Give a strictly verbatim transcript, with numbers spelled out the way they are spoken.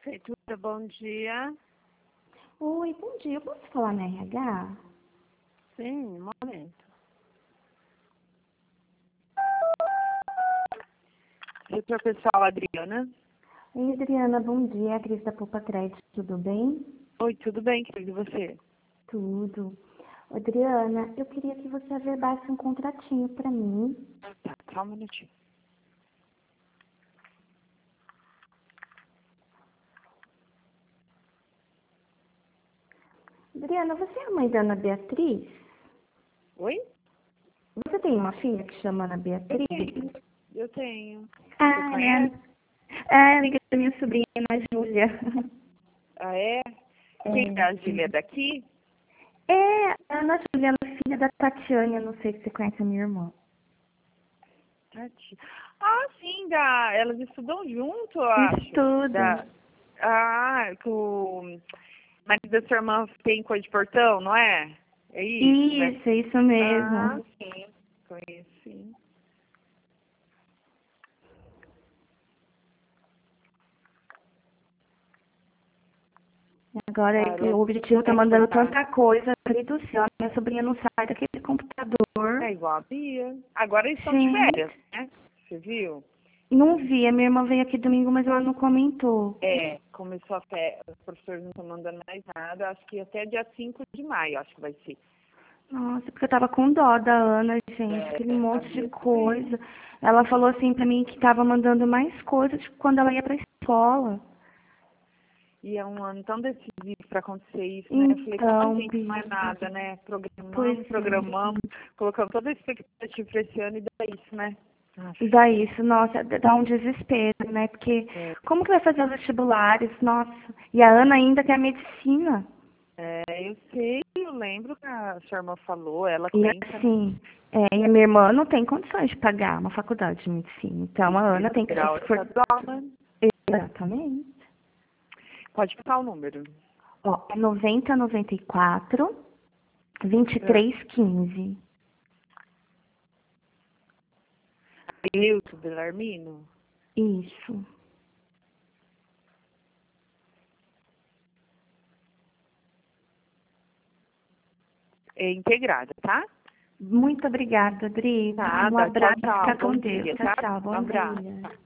Prefeitura, bom dia. Oi, bom dia. Eu posso falar na R H? Sim, um momento. Setor pessoal, Adriana. Oi, Adriana, bom dia. É a Cris da Poupa Crédito, tudo bem? Oi, tudo bem, querido, e você? Tudo. Adriana, eu queria que você averbasse um contratinho para mim. Tá, só um minutinho. Adriana, você é a mãe da Ana Beatriz? Oi? Você tem uma filha que chama Ana Eu Beatriz? tenho. Eu tenho. Você Ah, conhece? é. É amiga da minha sobrinha, Ana Júlia. Ah, é? Quem é a Júlia é daqui? É, a Ana Júlia, ela é filha da Tatiane, eu não sei se você conhece a minha irmã. Tati. Ah, sim, da... elas estudam junto, eu acho. Da... Estuda. Ah, que o marido da sua irmã tem cor de portão, não é? É isso, né? Isso, isso Ah, mesmo. sim. Conheço, sim. Agora Parou. o objetivo tá É mandando cortar. tanta coisa, do céu, minha sobrinha não sai daquele computador. É igual a Bia. Agora eles estão de Gente, férias, né? Você viu? não vi, a minha irmã veio aqui domingo, mas ela não comentou. É, começou a férias, os professores não estão mandando mais nada, acho que até dia cinco de maio, acho que vai ser. Nossa, porque eu tava com dó da Ana, gente, aquele É, a monte de Bia também. coisa. Ela falou assim pra mim que tava mandando mais coisas tipo, quando ela ia pra escola. E é um ano tão decisivo para acontecer isso, né? Eu falei, como a Então, gente não é Bia, nada, né? pois Programamos, é. programamos, colocamos toda a expectativa para esse ano e dá isso, né? E Aff, dá isso, nossa, dá um desespero, né? Porque é, como que vai fazer os vestibulares? Nossa. E a Ana ainda quer medicina. é, eu sei, eu lembro que a sua irmã falou, ela E pensa, né? assim, é, e a minha irmã não tem condições de pagar uma faculdade de medicina. Então a Ana tem que se Federal esforçar. estadual, né? Exatamente. Pode passar o número. Ó, é noventa, noventa e quatro, vinte e É. três, quinze. Hilton Belarmino? Isso. É integrada, tá? Muito obrigada, Adri. Um Nada. Tchau, abraço, tchau. fica Bom com Deus. dia, Tchau, tá? tchau. Um Bom abraço. dia. Tá.